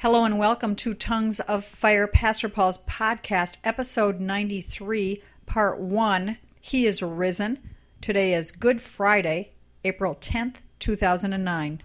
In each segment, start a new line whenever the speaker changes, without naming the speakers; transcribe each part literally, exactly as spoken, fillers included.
Hello and welcome to Tongues of Fire, Pastor Paul's podcast, episode ninety-three, part one. He is risen. Today is Good Friday, April tenth, two thousand nine.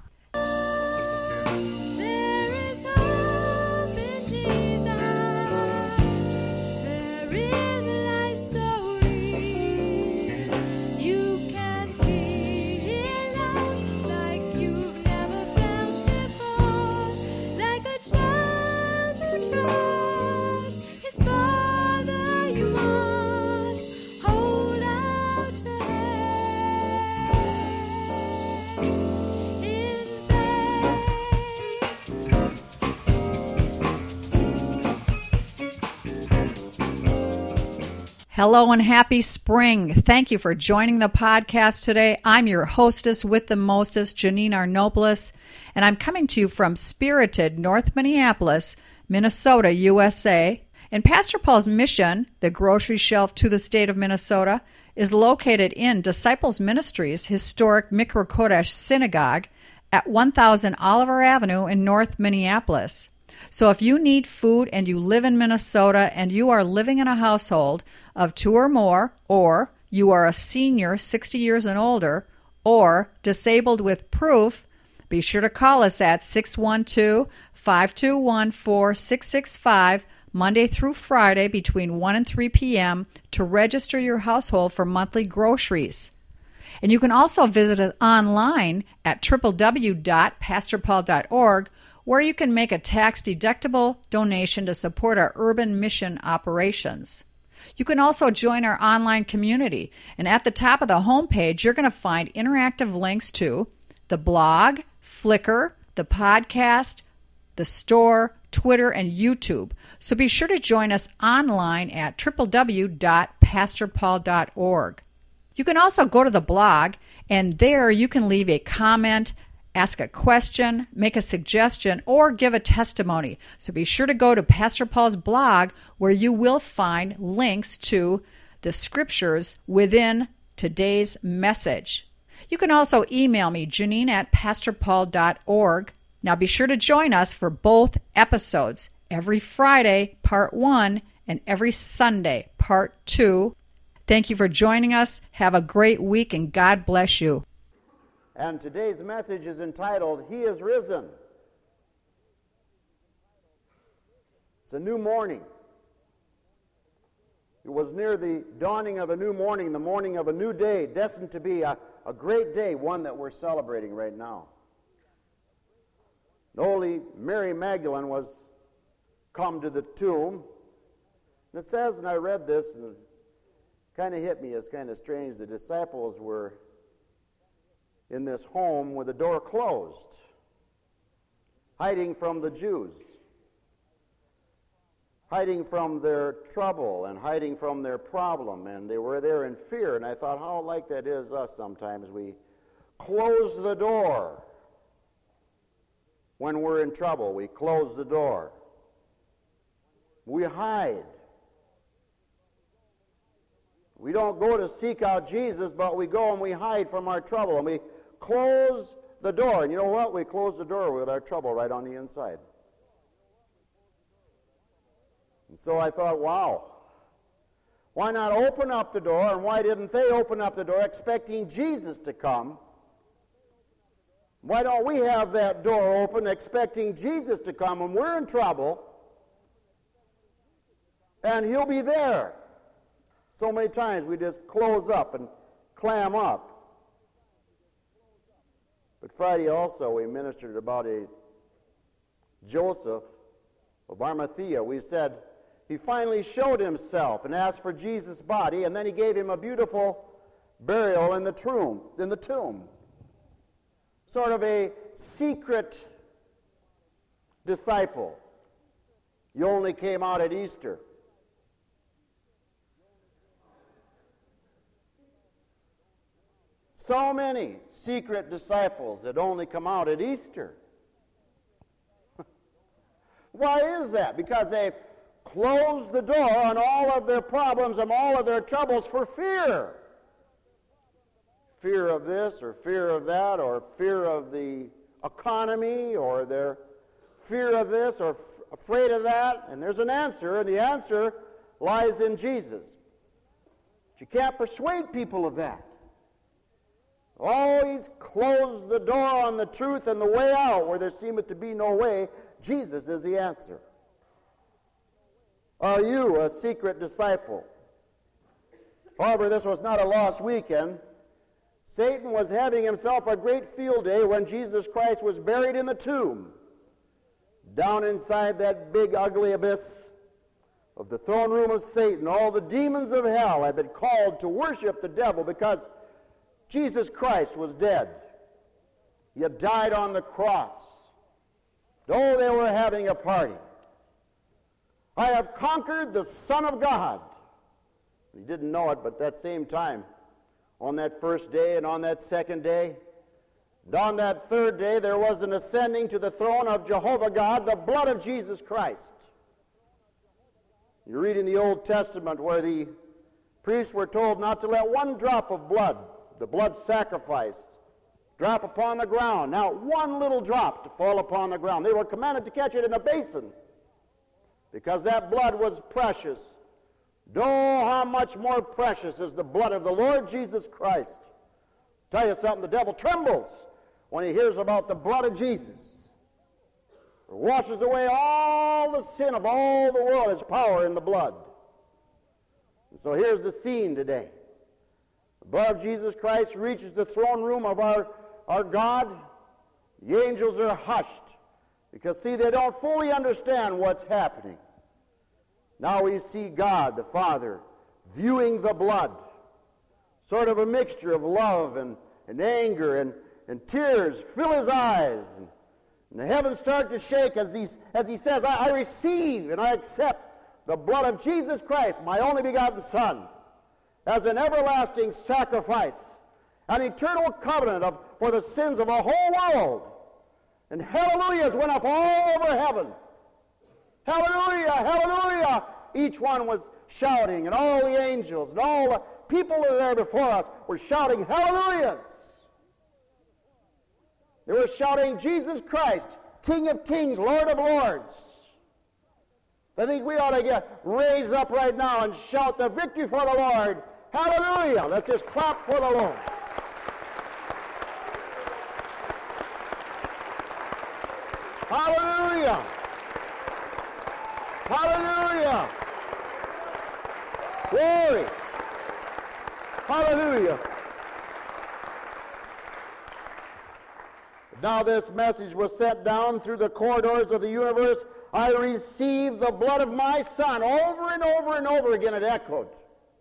Hello and happy spring. Thank you for joining the podcast today. I'm your hostess with the mostest, Janine Arnopoulos, and I'm coming to you from spirited North Minneapolis, Minnesota, U S A. And Pastor Paul's mission, the grocery shelf to the state of Minnesota, is located in Disciples Ministries' historic Mikra Kodesh Synagogue at one thousand Oliver Avenue in North Minneapolis. So if you need food and you live in Minnesota and you are living in a household of two or more, or you are a senior sixty years and older, or disabled with proof, be sure to call us at six one two, five two one, four six six five Monday through Friday between one and three p.m. to register your household for monthly groceries. And you can also visit us online at w w w dot pastor paul dot org, where you can make a tax-deductible donation to support our urban mission operations. You can also join our online community, and at the top of the homepage, you're going to find interactive links to the blog, Flickr, the podcast, the store, Twitter, and YouTube. So be sure to join us online at w w w dot pastor paul dot org. You can also go to the blog, and there you can leave a comment, ask a question, make a suggestion, or give a testimony. So be sure to go to Pastor Paul's blog, where you will find links to the scriptures within today's message. You can also email me, Janine at pastor paul dot org. Now be sure to join us for both episodes, every Friday, part one, and every Sunday, part two. Thank you for joining us. Have a great week, and God bless you.
And today's message is entitled, He is Risen. It's a new morning. It was near the dawning of a new morning, the morning of a new day, destined to be a, a great day, one that we're celebrating right now. Holy Mary Magdalene was come to the tomb. And it says, and I read this, and it kind of hit me as kind of strange, the disciples were in this home with the door closed, hiding from the Jews, hiding from their trouble and hiding from their problem, and they were there in fear. And I thought, how like that is us sometimes. We close the door when we're in trouble. We close the door. We hide. We don't go to seek out Jesus, but we go and we hide from our trouble, and we close the door. And you know what? We close the door with our trouble right on the inside. And so I thought, wow, why not open up the door? And why didn't they open up the door expecting Jesus to come? Why don't we have that door open expecting Jesus to come when we're in trouble, and He'll be there? So many times we just close up and clam up. But Friday also we ministered about a Joseph of Arimathea. We said he finally showed himself and asked for Jesus' body, and then he gave him a beautiful burial in the tomb. In the tomb, sort of a secret disciple. You only came out at Easter. So many secret disciples that only come out at Easter. Why is that? Because they've closed the door on all of their problems and all of their troubles for fear. Fear of this or fear of that or fear of the economy, or they're fear of this or f- afraid of that? And there's an answer, and the answer lies in Jesus. But you can't persuade people of that. Always close the door on the truth and the way out where there seemeth to be no way. Jesus is the answer. Are you a secret disciple? However, this was not a lost weekend. Satan was having himself a great field day when Jesus Christ was buried in the tomb. Down inside that big ugly abyss of the throne room of Satan, all the demons of hell had been called to worship the devil because Jesus Christ was dead. He had died on the cross. Oh, they were having a party. I have conquered the Son of God. He didn't know it, but at that same time, on that first day and on that second day, and on that third day, there was an ascending to the throne of Jehovah God, the blood of Jesus Christ. You read in the Old Testament where the priests were told not to let one drop of blood, the blood sacrifice, drop upon the ground. Now, one little drop to fall upon the ground. They were commanded to catch it in a basin because that blood was precious. Oh, how much more precious is the blood of the Lord Jesus Christ. Tell you something, the devil trembles when he hears about the blood of Jesus. It washes away all the sin of all the world. There's power in the blood. And so here's the scene today. The blood of Jesus Christ reaches the throne room of our, our God. The angels are hushed because, see, they don't fully understand what's happening. Now we see God, the Father, viewing the blood, sort of a mixture of love and, and anger and, and tears fill his eyes. And, and the heavens start to shake as he, as he says, I, I receive and I accept the blood of Jesus Christ, my only begotten Son, as an everlasting sacrifice, an eternal covenant of, for the sins of a whole world. And hallelujahs went up all over heaven. Hallelujah, hallelujah. Each one was shouting, and all the angels and all the people that were there before us were shouting hallelujahs. They were shouting, Jesus Christ, King of kings, Lord of lords. I think we ought to get raised up right now and shout the victory for the Lord. Hallelujah. Let's just clap for the Lord. Hallelujah. Hallelujah. Glory. Hallelujah. Now this message was sent down through the corridors of the universe. I received the blood of my Son. Over and over and over again it echoed.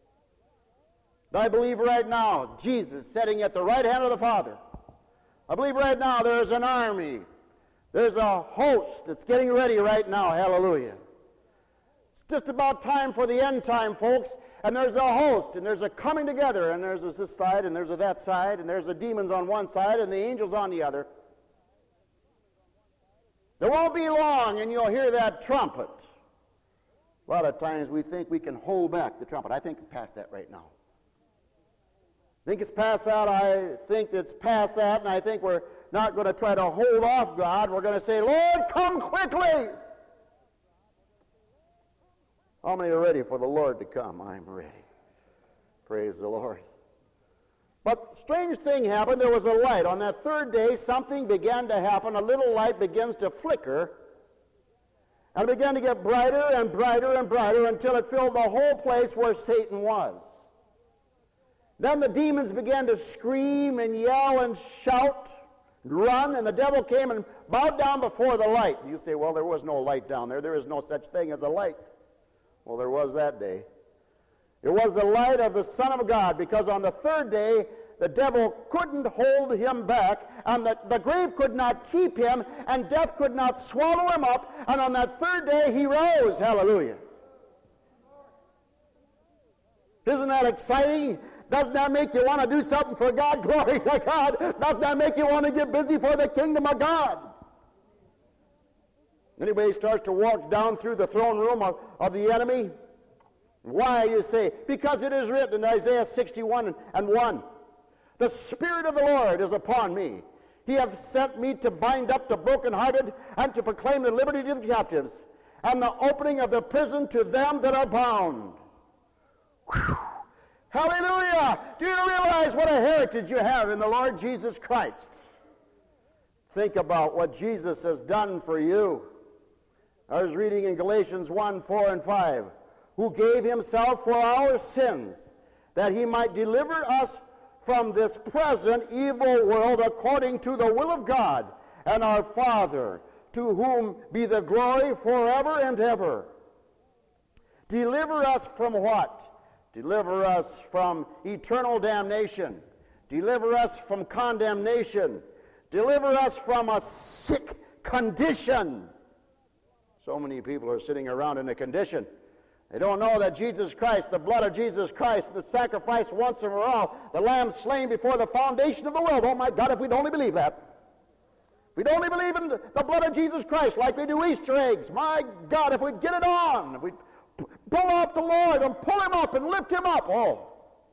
I believe right now Jesus sitting at the right hand of the Father. I believe right now there's an army. There's a host that's getting ready right now. Hallelujah. It's just about time for the end time, folks. And there's a host, and there's a coming together, and there's this side, and there's a that side, and there's the demons on one side, and the angels on the other. There won't be long, and you'll hear that trumpet. A lot of times we think we can hold back the trumpet. I think it's past that right now. I think it's past that. I think it's past that, and I think we're not going to try to hold off God. We're going to say, Lord, come quickly. How many are ready for the Lord to come? I'm ready. Praise the Lord. But strange thing happened. There was a light. On that third day, something began to happen. A little light begins to flicker. And it began to get brighter and brighter and brighter until it filled the whole place where Satan was. Then the demons began to scream and yell and shout and run, and the devil came and bowed down before the light. You say, well, there was no light down there. There is no such thing as a light. Well, there was that day. It was the light of the Son of God, because on the third day, the devil couldn't hold him back, and the, the grave could not keep him, and death could not swallow him up, and on that third day, he rose. Hallelujah. Isn't that exciting? Doesn't that make you want to do something for God? Glory to God. Doesn't that make you want to get busy for the kingdom of God? Anybody starts to walk down through the throne room of, of the enemy? Why, you say? Because it is written in Isaiah sixty-one and one, the Spirit of the Lord is upon me. He hath sent me to bind up the brokenhearted, and to proclaim the liberty to the captives, and the opening of the prison to them that are bound. Whew. Hallelujah! Do you realize what a heritage you have in the Lord Jesus Christ? Think about what Jesus has done for you. I was reading in Galatians one, four, and five, who gave himself for our sins, that he might deliver us from this present evil world according to the will of God and our Father, to whom be the glory forever and ever. Deliver us from what? Deliver us from eternal damnation. Deliver us from condemnation. Deliver us from a sick condition. So many people are sitting around in a condition. They don't know that Jesus Christ, the blood of Jesus Christ, the sacrifice once and for all, the lamb slain before the foundation of the world. Oh my God, if we'd only believe that. If we'd only believe in the blood of Jesus Christ like we do Easter eggs. My God, if we'd get it on, if we'd pull off the Lord and pull him up and lift him up. Oh.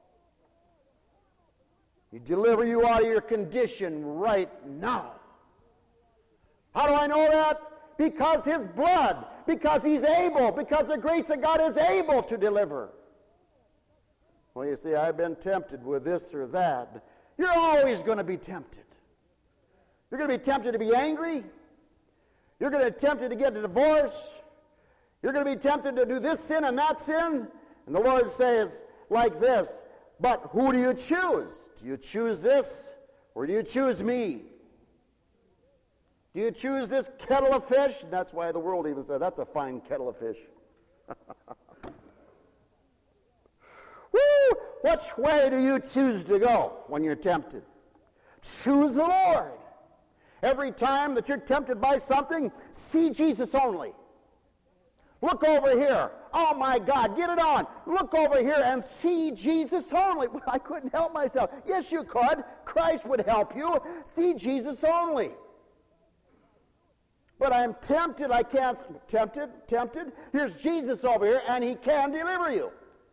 He deliver you out of your condition right now. How do I know that? Because his blood, because he's able, because the grace of God is able to deliver. Well, you see, I've been tempted with this or that. You're always going to be tempted. You're going to be tempted to be angry. You're going to be tempted to get a divorce. You're going to be tempted to do this sin and that sin. And the Lord says like this, but who do you choose? Do you choose this or do you choose me? Do you choose this kettle of fish? And that's why the world even said, that's a fine kettle of fish. Woo! Which way do you choose to go when you're tempted? Choose the Lord. Every time that you're tempted by something, see Jesus only. Look over here. Oh my God, get it on. Look over here and see Jesus only. Well, I couldn't help myself. Yes, you could. Christ would help you. See Jesus only. But I'm tempted, I can't, tempted, tempted. Here's Jesus over here, and he can deliver you.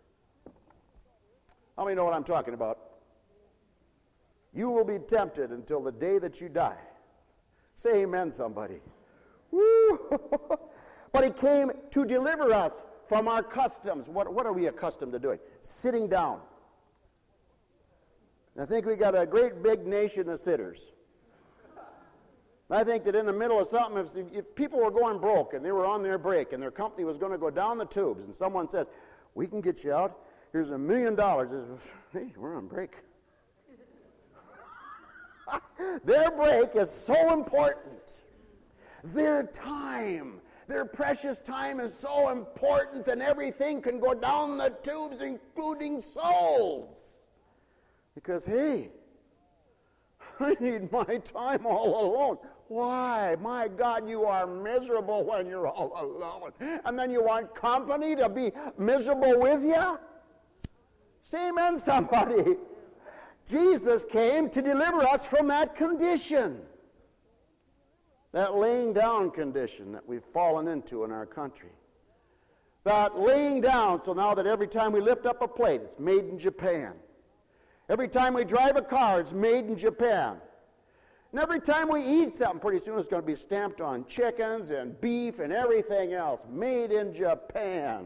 How many know what I'm talking about? You will be tempted until the day that you die. Say amen, somebody. Woo! But he came to deliver us from our customs. What, what are we accustomed to doing? Sitting down. I think we got a great big nation of sitters. I think that in the middle of something, if, if people were going broke and they were on their break and their company was going to go down the tubes and someone says, we can get you out, here's a million dollars. Hey, we're on break. Their break is so important. Their time, their precious time is so important, and everything can go down the tubes, including souls. Because, hey, I need my time all alone. Why? My God, you are miserable when you're all alone. And then you want company to be miserable with you? Say amen, somebody. Jesus came to deliver us from that condition. That laying down condition that we've fallen into in our country. That laying down, so now that every time we lift up a plate, it's made in Japan. Every time we drive a car, it's made in Japan. And every time we eat something, pretty soon it's going to be stamped on chickens and beef and everything else. Made in Japan.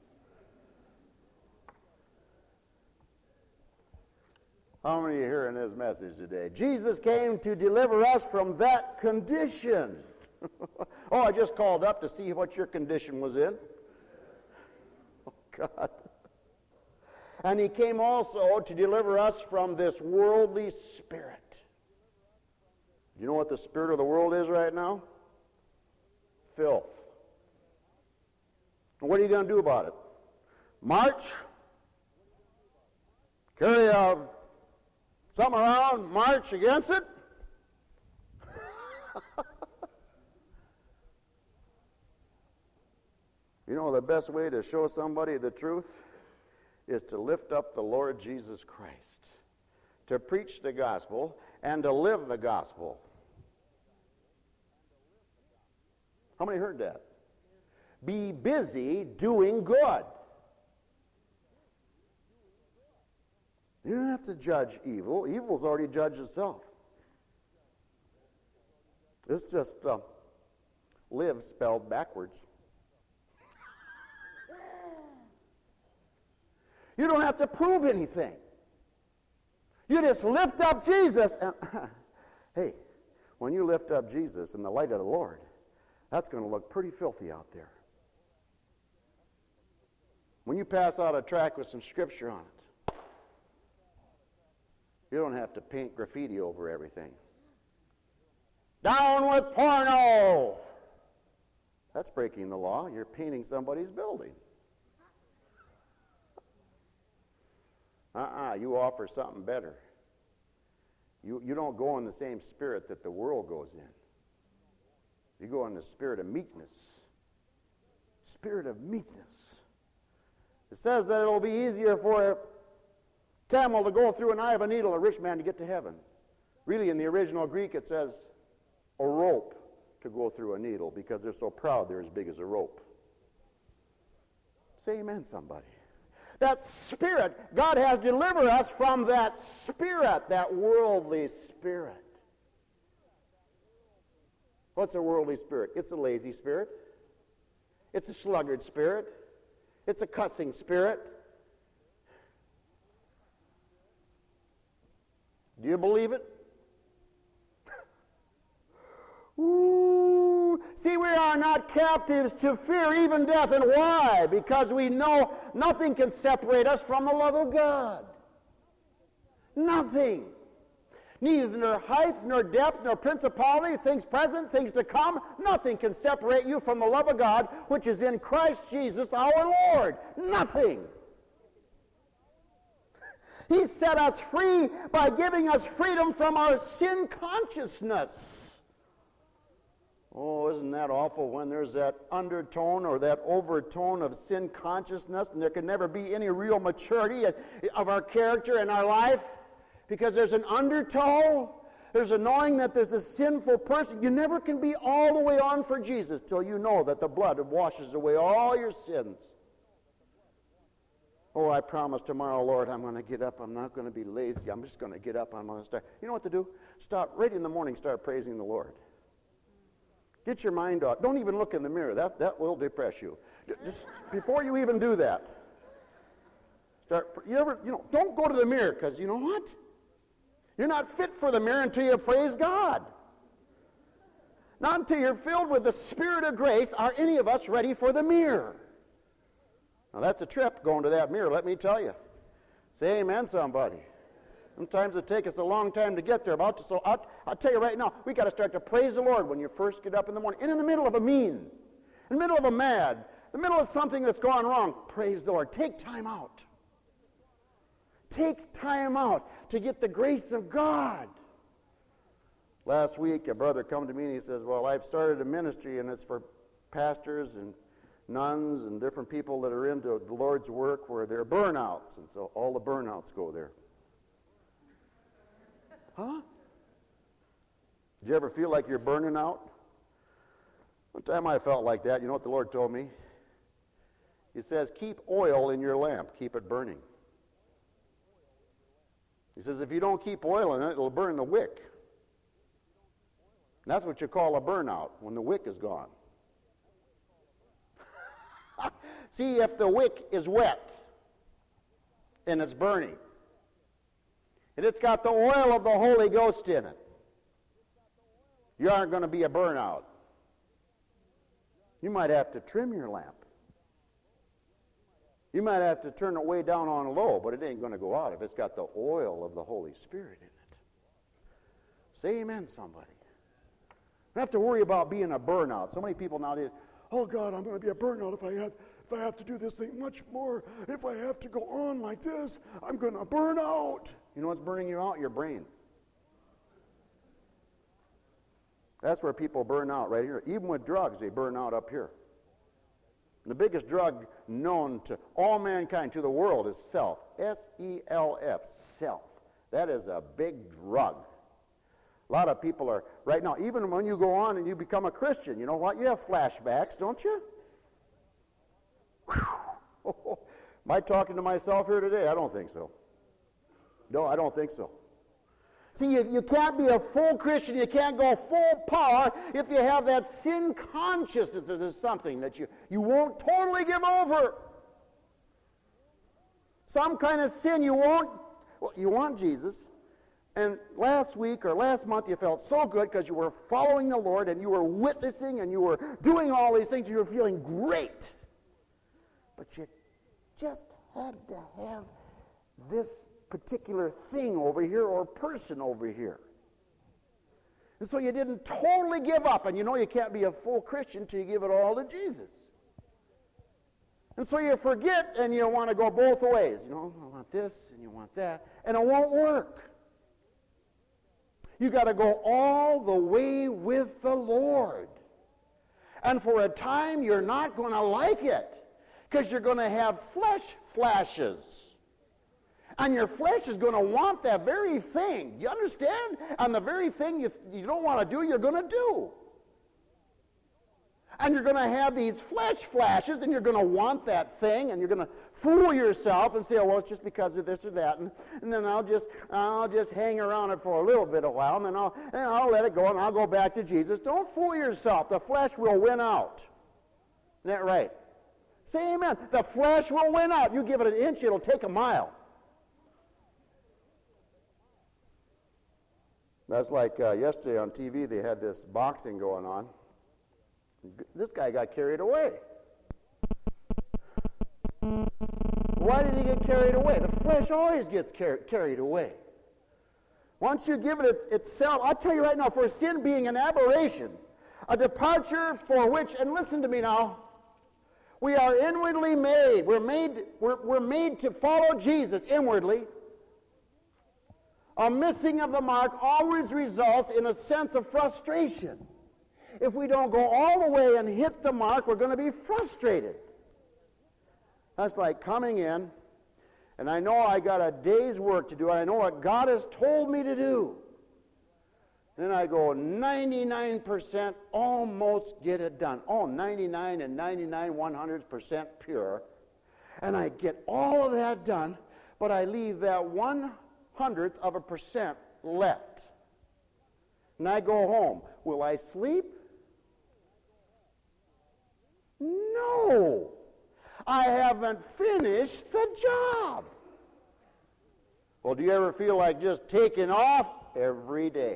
How many are hearing this message today? Jesus came to deliver us from that condition. Oh, I just called up to see what your condition was in. Oh, God. And he came also to deliver us from this worldly spirit. You know what the spirit of the world is right now? Filth. And what are you going to do about it? March? Carry a, something around, march against it? You know, the best way to show somebody the truth is to lift up the Lord Jesus Christ, to preach the gospel, and to live the gospel. How many heard that? Be busy doing good. You don't have to judge evil. Evil's already judged itself. It's just uh, live spelled backwards. You don't have to prove anything. You just lift up Jesus. And hey, when you lift up Jesus in the light of the Lord, that's going to look pretty filthy out there. When you pass out a tract with some scripture on it, you don't have to paint graffiti over everything. Down with porno! That's breaking the law. You're painting somebody's building. Uh-uh, you offer something better. You, you don't go in the same spirit that the world goes in. You go in the spirit of meekness. Spirit of meekness. It says that it'll be easier for a camel to go through an eye of a needle, a rich man to get to heaven. Really, in the original Greek, it says a rope to go through a needle, because they're so proud they're as big as a rope. Say amen, somebody. That spirit, God has delivered us from that spirit, that worldly spirit. What's a worldly spirit? It's a lazy spirit. It's a sluggard spirit. It's a cussing spirit. Do you believe it? Ooh. See, we are not captives to fear, even death. And why? Because we know nothing can separate us from the love of God. Nothing. Neither nor height, nor depth, nor principality, things present, things to come, nothing can separate you from the love of God, which is in Christ Jesus our Lord. Nothing. He set us free by giving us freedom from our sin consciousness. Oh, isn't that awful when there's that undertone or that overtone of sin consciousness, and there can never be any real maturity of our character in our life because there's an undertow. There's a knowing that there's a sinful person. You never can be all the way on for Jesus till you know that the blood washes away all your sins. Oh, I promise tomorrow, Lord, I'm going to get up. I'm not going to be lazy. I'm just going to get up. I'm going to start. You know what to do? Stop right in the morning. Start praising the Lord. Get your mind off. Don't even look in the mirror. That, that will depress you. Just before you even do that, start. You ever, you know, don't go to the mirror, because you know what? You're not fit for the mirror until you praise God. Not until you're filled with the Spirit of grace are any of us ready for the mirror. Now that's a trip going to that mirror, let me tell you. Say amen, somebody. Sometimes it takes us a long time to get there. About to, so I'll, I'll tell you right now, we got to start to praise the Lord when you first get up in the morning. And in the middle of a mean, in the middle of a mad, in the middle of something that's gone wrong, praise the Lord. Take time out. Take time out to get the grace of God. Last week, a brother come to me and he says, well, I've started a ministry and it's for pastors and nuns and different people that are into the Lord's work where they're burnouts. And so all the burnouts go there. Huh? Did you ever feel like you're burning out? One time I felt like that. You know what the Lord told me? He says, keep oil in your lamp. Keep it burning. He says, if you don't keep oil in it, it'll burn the wick. And that's what you call a burnout, when the wick is gone. See, if the wick is wet and it's burning, and it's got the oil of the Holy Ghost in it, you aren't going to be a burnout. You might have to trim your lamp. You might have to turn it way down on low, but it ain't going to go out if it's got the oil of the Holy Spirit in it. Say amen, somebody. You don't have to worry about being a burnout. So many people nowadays, oh God, I'm going to be a burnout if I have if I have to do this thing much more. If I have to go on like this, I'm going to burn out. You know what's burning you out? Your brain. That's where people burn out, right here. Even with drugs, they burn out up here. And the biggest drug known to all mankind, to the world, is self. S E L F, self. That is a big drug. A lot of people are, right now, even when you go on and you become a Christian, you know what? You have flashbacks, don't you? Whew. Am I talking to myself here today? I don't think so. No, I don't think so. See, you, you can't be a full Christian, you can't go full power if you have that sin consciousness that there's something that you, you won't totally give over. Some kind of sin you won't, well, you want Jesus. And last week or last month you felt so good because you were following the Lord and you were witnessing and you were doing all these things. You were feeling great. But you just had to have this particular thing over here or person over here. And so you didn't totally give up. And you know you can't be a full Christian until you give it all to Jesus. And so you forget and you want to go both ways. You know, I want this and you want that. And it won't work. You got to go all the way with the Lord. And for a time you're not going to like it because you're going to have flesh flashes. And your flesh is going to want that very thing. You understand? And the very thing you, you don't want to do, you're going to do. And you're going to have these flesh flashes, and you're going to want that thing, and you're going to fool yourself and say, oh, well, it's just because of this or that, and, and then I'll just I'll just hang around it for a little bit a while, and then I'll, and I'll let it go, and I'll go back to Jesus. Don't fool yourself. The flesh will win out. Isn't that right? Say amen. The flesh will win out. You give it an inch, it'll take a mile. That's like uh, yesterday on T V, they had this boxing going on. This guy got carried away. Why did he get carried away? The flesh always gets car- carried away. Once you give it its, itself, I'll tell you right now, for sin being an aberration, a departure for which, and listen to me now, we are inwardly made. We're made, we're, we're made to follow Jesus inwardly. A missing of the mark always results in a sense of frustration. If we don't go all the way and hit the mark, we're going to be frustrated. That's like coming in, and I know I got a day's work to do. I know what God has told me to do. Then I go ninety-nine percent, almost get it done. Oh, ninety-nine and ninety-nine, one hundred percent pure. And I get all of that done, but I leave that one hundredth of a percent left. And I go home. Will I sleep? No. I haven't finished the job. Well, do you ever feel like just taking off? Every day.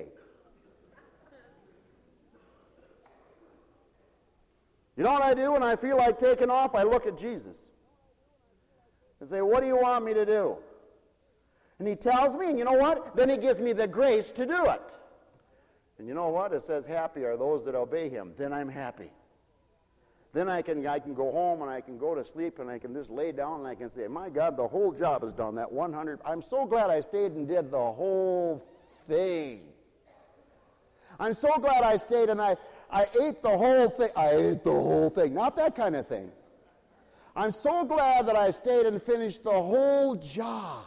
You know what I do when I feel like taking off? I look at Jesus and say, what do you want me to do? And he tells me, and you know what? Then he gives me the grace to do it. And you know what? It says, happy are those that obey him. Then I'm happy. Then I can, I can go home and I can go to sleep and I can just lay down and I can say, my God, the whole job is done. That one hundred, I'm so glad I stayed and did the whole thing. I'm so glad I stayed and I, I ate the whole thing. I ate the whole thing. Not that kind of thing. I'm so glad that I stayed and finished the whole job.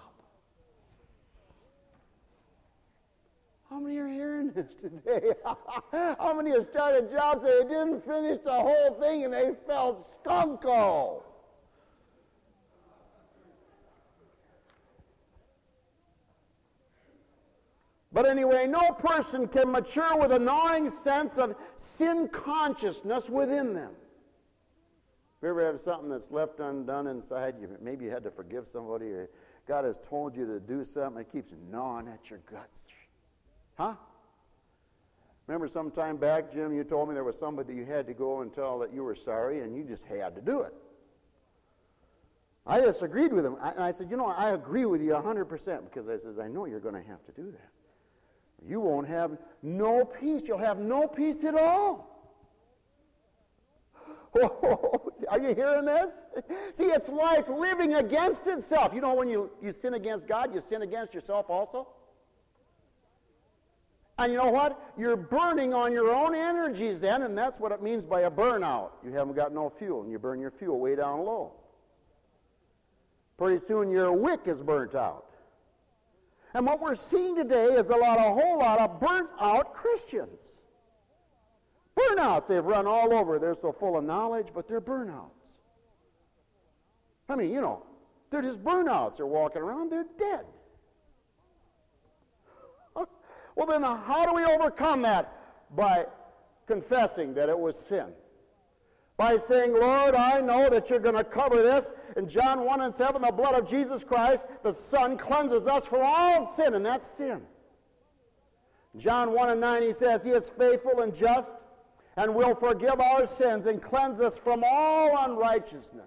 How many are hearing this today? How many have started jobs and they didn't finish the whole thing and they felt skunko? But anyway, no person can mature with a gnawing sense of sin consciousness within them. If you ever have something that's left undone inside you, maybe you had to forgive somebody or God has told you to do something, it keeps gnawing at your guts. Huh? Remember some time back, Jim, you told me there was somebody you had to go and tell that you were sorry, and you just had to do it. I disagreed with him. I, and I said, you know, I agree with you one hundred percent, because I says, I know you're going to have to do that. You won't have no peace. You'll have no peace at all. Are you hearing this? See, it's life living against itself. You know, when you, you sin against God, you sin against yourself also. And you know what? You're burning on your own energies then, and that's what it means by a burnout. You haven't got no fuel, and you burn your fuel way down low. Pretty soon your wick is burnt out. And what we're seeing today is a lot, a whole lot of burnt out Christians. Burnouts, they've run all over. They're so full of knowledge, but they're burnouts. I mean, you know, they're just burnouts. They're walking around, they're dead. Well, then how do we overcome that? By confessing that it was sin. By saying, Lord, I know that you're going to cover this. In John one and seven, the blood of Jesus Christ, the Son, cleanses us from all sin, and that's sin. John one and nine, he says, he is faithful and just and will forgive our sins and cleanse us from all unrighteousness.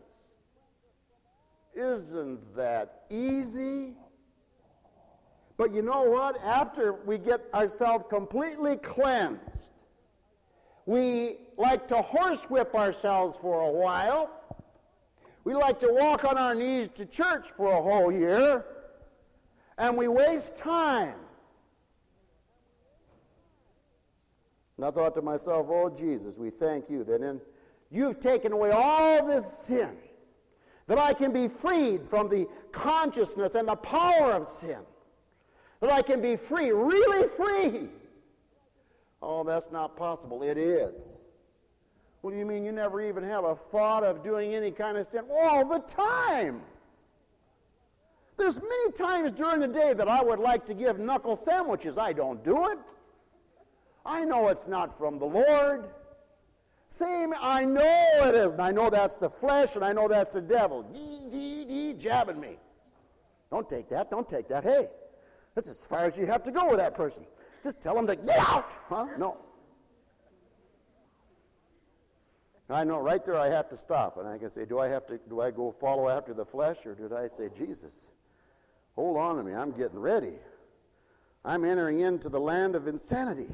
Isn't that easy? But you know what? After we get ourselves completely cleansed, we like to horsewhip ourselves for a while. We like to walk on our knees to church for a whole year, and we waste time. And I thought to myself, oh, Jesus, we thank you that in, you've taken away all this sin, that I can be freed from the consciousness and the power of sin, that I can be free, really free. Oh, that's not possible. It is. What do you mean you never even have a thought of doing any kind of sin? All the time. There's many times during the day that I would like to give knuckle sandwiches. I don't do it. I know it's not from the Lord. Same, I know it isn't. I know that's the flesh, and I know that's the devil. Gee, gee, gee, jabbing me. Don't take that, don't take that. Hey, that's as far as you have to go with that person. Just tell them to get out. Huh? No. I know right there I have to stop, and I can say, do I have to, do I go follow after the flesh, or did I say, Jesus, hold on to me, I'm getting ready. I'm entering into the land of insanity.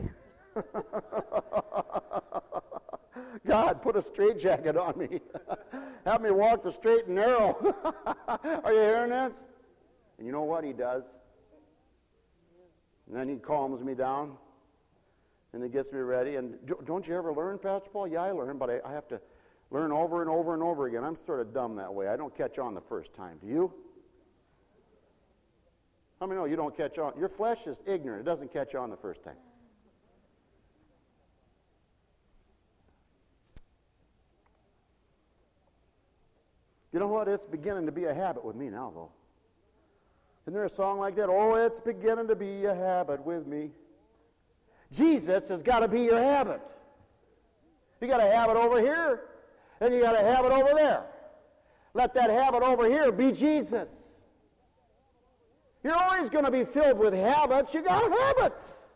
God, put a straitjacket on me. Have me walk the straight and narrow. Are you hearing this? And you know what he does? And then he calms me down, and it gets me ready. And don't you ever learn, Pastor Paul? Yeah, I learn, but I, I have to learn over and over and over again. I'm sort of dumb that way. I don't catch on the first time. Do you? How many know you don't catch on? Your flesh is ignorant. It doesn't catch on the first time. You know what? It's beginning to be a habit with me now, though. Isn't there a song like that? Oh, it's beginning to be a habit with me. Jesus has got to be your habit. You got a habit over here, and you got a habit over there. Let that habit over here be Jesus. You're always going to be filled with habits. You got habits.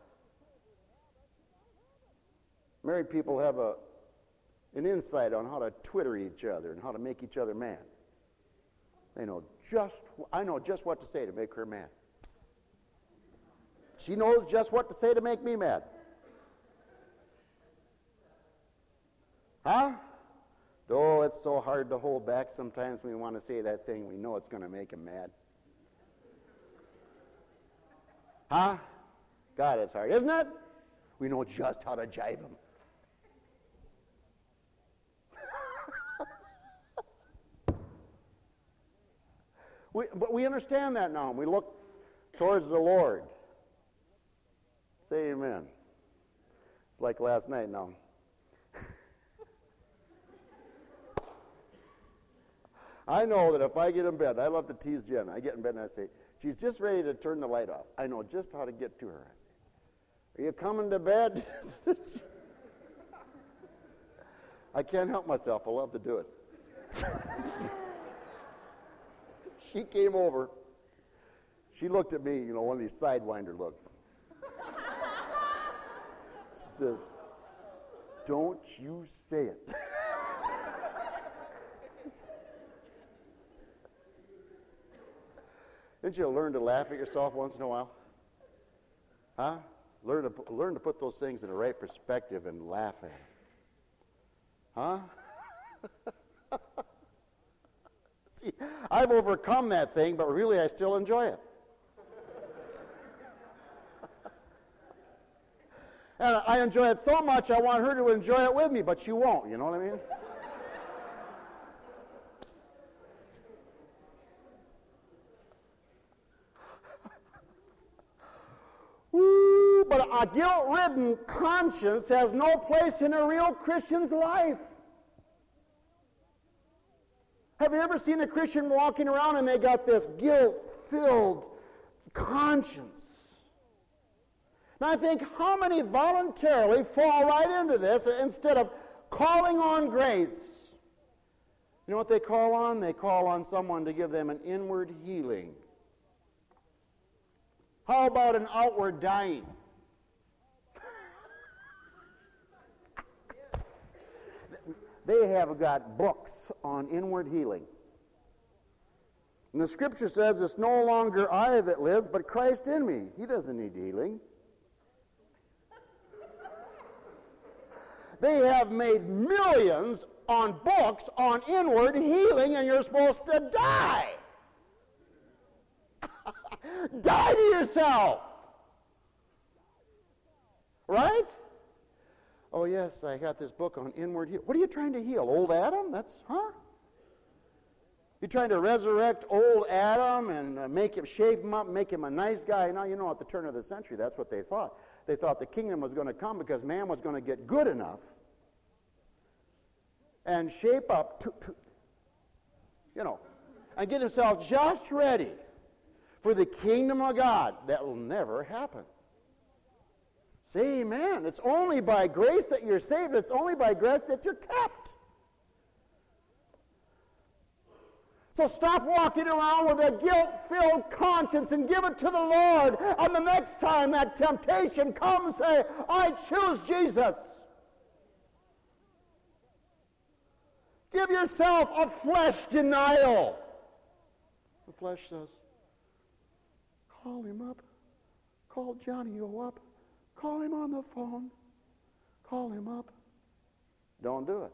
Married people have a an insight on how to Twitter each other and how to make each other mad. They know just, I know just what to say to make her mad. She knows just what to say to make me mad. Huh? Oh, it's so hard to hold back sometimes when we want to say that thing. We know it's going to make him mad. Huh? God, it's hard, isn't it? We know just how to jive him. We, but we understand that now. We look towards the Lord. Say amen. It's like last night now. I know that if I get in bed, I love to tease Jen. I get in bed and I say, she's just ready to turn the light off. I know just how to get to her. I say, are you coming to bed? I can't help myself. I love to do it. She came over. She looked at me, you know, one of these sidewinder looks. She says, don't you say it. Didn't you learn to laugh at yourself once in a while? Huh? Learn to, learn to put those things in the right perspective and laugh at them. Huh? See, I've overcome that thing, but really I still enjoy it. And I enjoy it so much, I want her to enjoy it with me, but she won't, you know what I mean? Woo, but a guilt-ridden conscience has no place in a real Christian's life. Have you ever seen a Christian walking around and they got this guilt-filled conscience? Now I think, how many voluntarily fall right into this instead of calling on grace? You know what they call on? They call on someone to give them an inward healing. How about an outward dying? They have got books on inward healing. And the scripture says it's no longer I that lives, but Christ in me. He doesn't need healing. They have made millions on books on inward healing, and you're supposed to die. Die to yourself. Right? Oh, yes, I got this book on inward healing. What are you trying to heal? Old Adam? That's, huh? You're trying to resurrect old Adam and uh, make him, shape him up, make him a nice guy. Now, you know, at the turn of the century, that's what they thought. They thought the kingdom was going to come because man was going to get good enough and shape up, to, to, you know, and get himself just ready for the kingdom of God. That will never happen. Say amen. It's only by grace that you're saved. It's only by grace that you're kept. So stop walking around with a guilt-filled conscience and give it to the Lord. And the next time that temptation comes, say, I choose Jesus. Give yourself a flesh denial. The flesh says, call him up. Call Johnny O up. Call him on the phone. Call him up. Don't do it.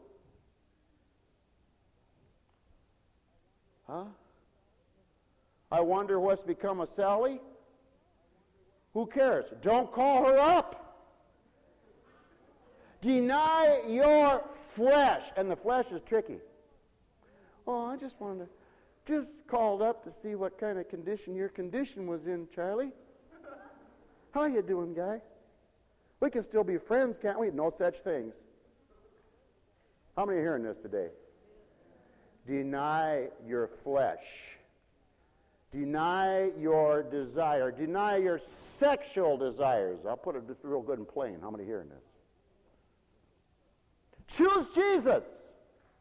Huh? I wonder what's become of Sally. Who cares? Don't call her up. Deny your flesh. And the flesh is tricky. Oh, I just wanted to, just called up to see what kind of condition your condition was in, Charlie. How you doing, guy? We can still be friends, can't we? No such things. How many are hearing this today? Deny your flesh. Deny your desire. Deny your sexual desires. I'll put it real good and plain. How many are hearing this? Choose Jesus.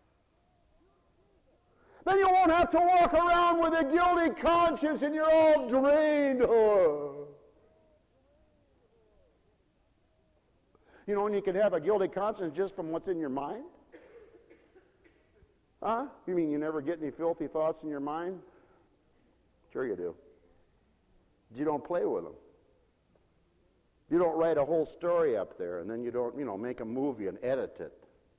Then you won't have to walk around with a guilty conscience and you're all drained. Oh. You know, and you can have a guilty conscience just from what's in your mind. Huh? You mean you never get any filthy thoughts in your mind? Sure you do. You don't play with them. You don't write a whole story up there and then you don't, you know, make a movie and edit it.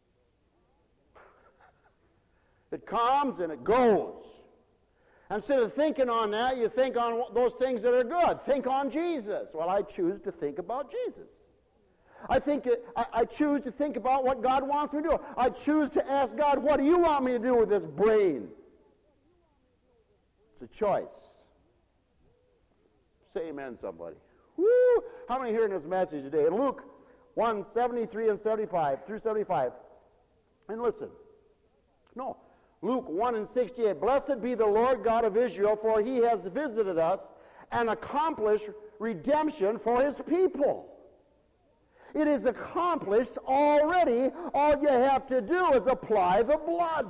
It comes and it goes. Instead of thinking on that, you think on those things that are good. Think on Jesus. Well, I choose to think about Jesus. I think it, I, I choose to think about what God wants me to do. I choose to ask God, what do you want me to do with this brain? It's a choice. Say amen, somebody. Woo! How many hearing this message today? In Luke one, seventy-three and seventy-five, through seventy-five. And listen. No. Luke one and sixty-eight. Blessed be the Lord God of Israel, for he has visited us and accomplished redemption for his people. It is accomplished already. All you have to do is apply the blood.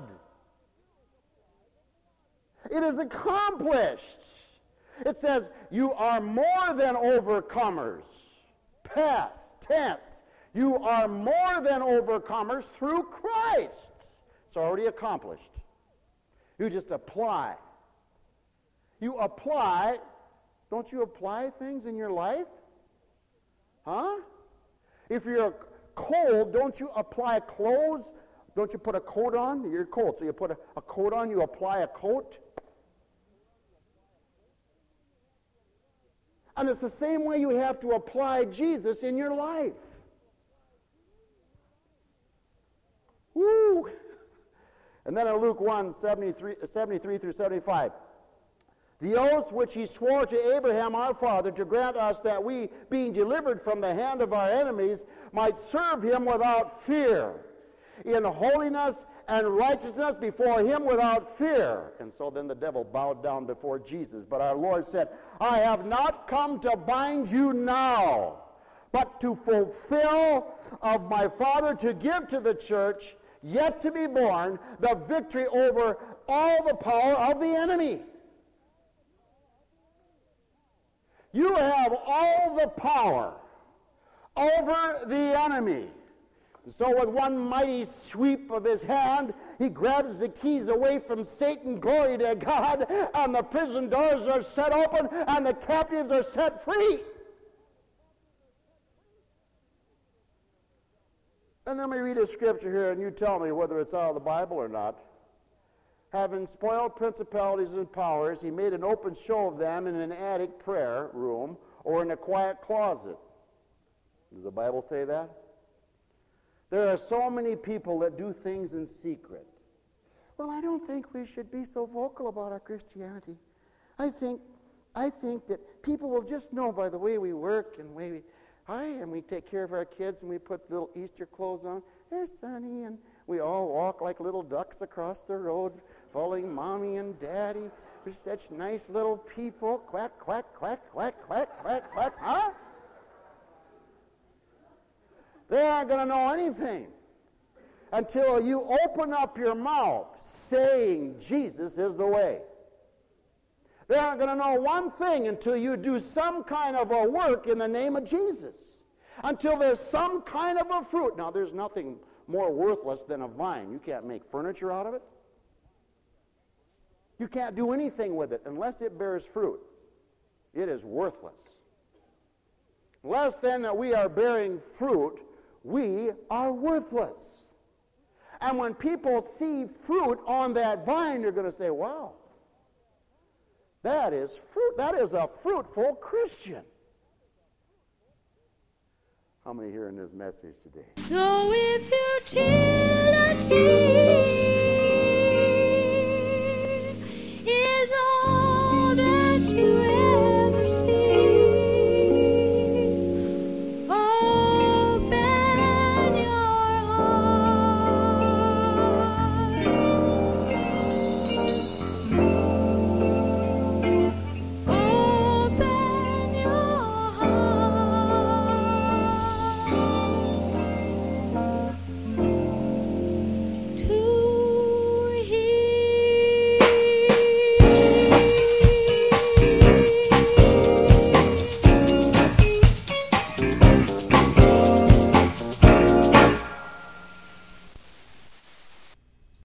It is accomplished. It says, you are more than overcomers. Past tense. You are more than overcomers through Christ. It's already accomplished. You just apply. You apply. Don't you apply things in your life? Huh? If you're cold, don't you apply clothes? Don't you put a coat on? You're cold, so you put a, a coat on, you apply a coat. And it's the same way you have to apply Jesus in your life. Woo! And then in Luke one, seventy-three, seventy-three through seventy-five. The oath which he swore to Abraham our father to grant us that we, being delivered from the hand of our enemies, might serve him without fear, in holiness and righteousness before him without fear. And so then the devil bowed down before Jesus. But our Lord said, I have not come to bind you now, but to fulfill of my Father to give to the church, yet to be born, the victory over all the power of the enemy. You have all the power over the enemy. So with one mighty sweep of his hand, he grabs the keys away from Satan, glory to God, and the prison doors are set open and the captives are set free. And let me read a scripture here, and you tell me whether it's out of the Bible or not. Having spoiled principalities and powers, he made an open show of them in an attic prayer room or in a quiet closet. Does the Bible say that? There are so many people that do things in secret. Well, I don't think we should be so vocal about our Christianity. I think, I think that people will just know by the way we work and the way we... Hi, and we take care of our kids, and we put little Easter clothes on. There's Sonny, and we all walk like little ducks across the road, following Mommy and Daddy. We're such nice little people. Quack, quack, quack, quack, quack, quack, quack. Huh? They aren't going to know anything until you open up your mouth saying Jesus is the way. They aren't going to know one thing until you do some kind of a work in the name of Jesus. Until there's some kind of a fruit. Now, there's nothing more worthless than a vine. You can't make furniture out of it. You can't do anything with it unless it bears fruit. It is worthless. Less than that we are bearing fruit, we are worthless. And when people see fruit on that vine, they're going to say, wow, that is fruit. That is a fruitful Christian. How many hearing this message today?
So if you till a tear